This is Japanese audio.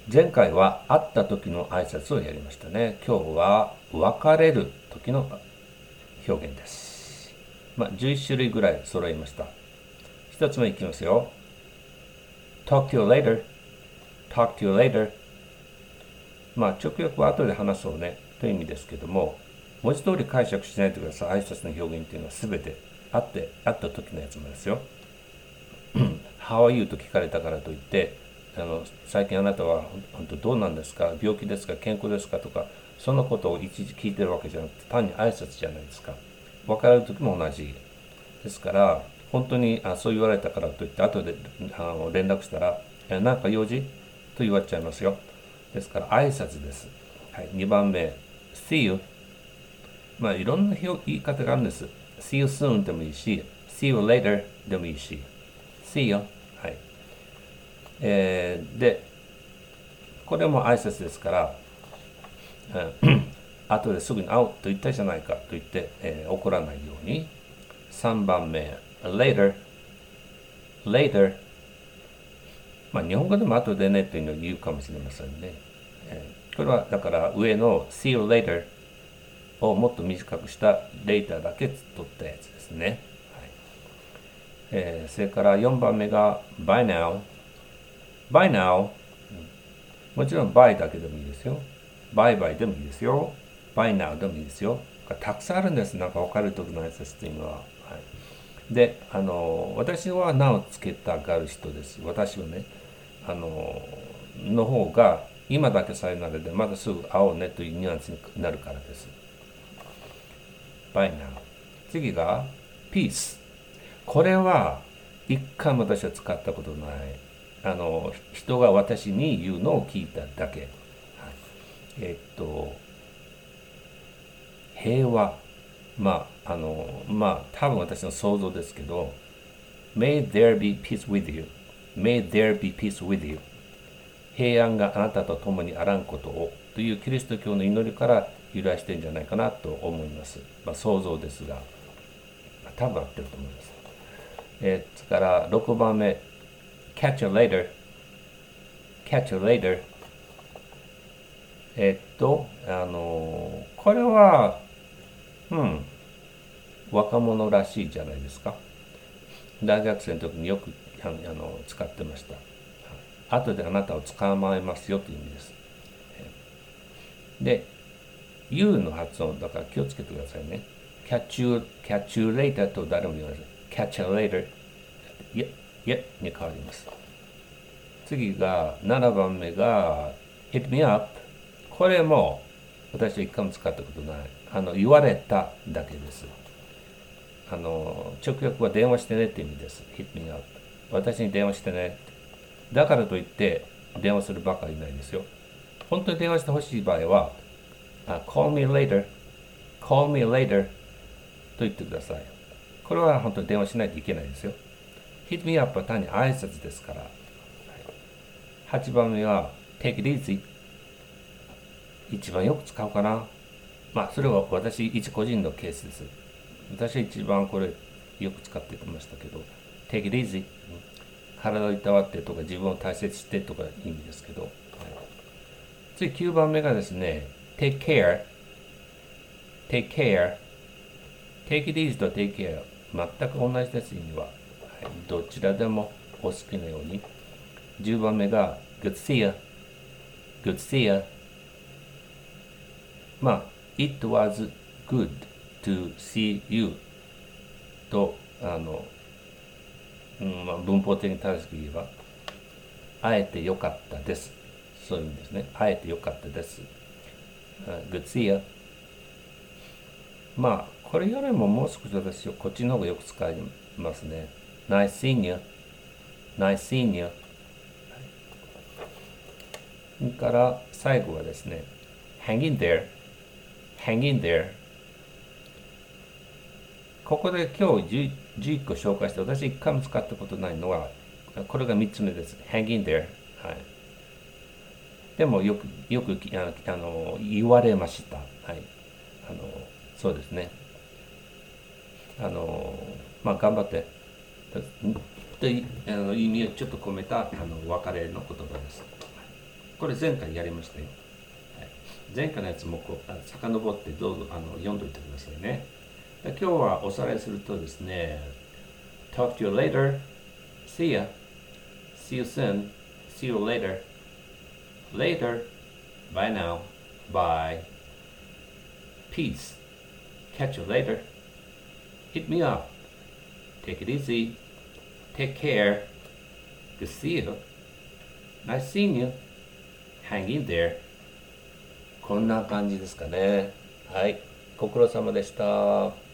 前回は会った時の挨拶をやりましたね。今日は別れる時の表現です。11種類ぐらい揃いました。一つ目いきますよ。Talk to you later. Talk to you later. 直訳は後で話そうねという意味ですけども、文字通り解釈しないでください。挨拶の表現っていうのは全て会った時のやつもですよ。How are you と聞かれたからといって、最近あなたは本当どうなんですか、病気ですか、健康ですかとか、そのことをいちいち聞いてるわけじゃなくて、単に挨拶じゃないですか。別れる時も同じですから、本当にそう言われたからといって後で連絡したらなんか用事と言われちゃいますよ。ですから挨拶です。はい、2番目 See you。 いろんな言い方があるんです。 See you soon でもいいし See you later でもいいし See you。 はい、でこれも挨拶ですから、後ですぐに会うと言ったじゃないかと言って、怒らないように。3番目 later。 later。日本語でも後でねというのを言うかもしれませんね。これはだから上の See you later をもっと短くした later だけ取ったやつですね。それから4番目が Bye now。 Bye now。 もちろん Bye だけでもいいですよ。Bye bye でもいいですよ。Bye now でもいいですよ。たくさんあるんです。なんか分かる時の挨拶っていうのは。で、私は名を付けたがる人です。私はね、の方が今だけさえならでまだすぐ会おうねというニュアンスになるからです。Bye now。 次が Peace。 これは一回も私は使ったことない。人が私に言うのを聞いただけ。平和。多分私の想像ですけど、May there be peace with you. May there be peace with you。 平安があなたと共にあらんことをというキリスト教の祈りから由来してるんじゃないかなと思います。想像ですが、多分合ってると思います。それから6番目 Catch you later。 Catch you later。 これは若者らしいじゃないですか。大学生の時によく使ってました。後であなたを捕まえますよという意味です。で U の発音だから気をつけてくださいね。catch you later と誰も言わない。catch you later。 いやに変わります。次が7番目が hit me up。 これも私は一回も使ったことない。言われただけです。直訳は電話してねって意味です。hit me up。 私に電話してね。だからといって電話するばかりいないですよ。本当に電話してほしい場合はcall me later call me later と言ってください。これは本当に電話しないといけないですよ。hit me up は単に挨拶ですから。8番目は take it easy。 一番よく使うかな。それは私一個人のケースです。私は一番これよく使ってましたけど、 take it easy。 体をいたわってとか自分を大切してとか意味ですけど、次9番目がですね take care。 take care。 take it easy と take care 全く同じです。意味は、どちらでもお好きなように。10番目が good see you。 good see you。 it was good to see you と文法的に正しく言えば会えてよかったです、そういう意味ですね。会えてよかったです。good see you。 これよりももう少し私はこっちの方がよく使いますね。 nice seeing you。 nice seeing you。 それから最後はですね hang in there。 hang in there。 ここで今日11個紹介して私1回も使ったことないのはこれが3つ目です。 hang in there。 でもよく言われました。そうですね。頑張ってという意味をちょっと込めた別れの言葉です。 これ前回やりましたよ。はい、前回のやつも遡ってどうぞ読んどいてくださいね。で今日はおさらいするとですね、Talk to you later, see ya, see you soon, see you later, later, bye now, bye, peace, catch you later, hit me up, take it easy, take care, good see you, nice seeing you, hang in there. こんな感じですかね。はい、ご苦労様でした。